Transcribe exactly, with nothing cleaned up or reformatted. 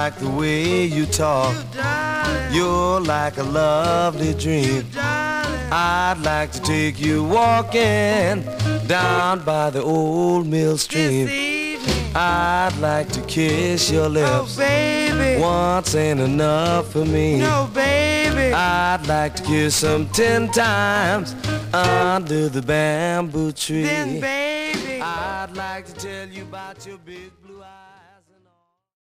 like the way you talk. You're like a lovely dream. I'd like to take you walking down by the old mill stream. I'd like to kiss your lips. Oh, baby. Once ain't enough for me. No, baby. I'd like to kiss them ten times under the bamboo tree. Then, baby, I'd like to tell you about your big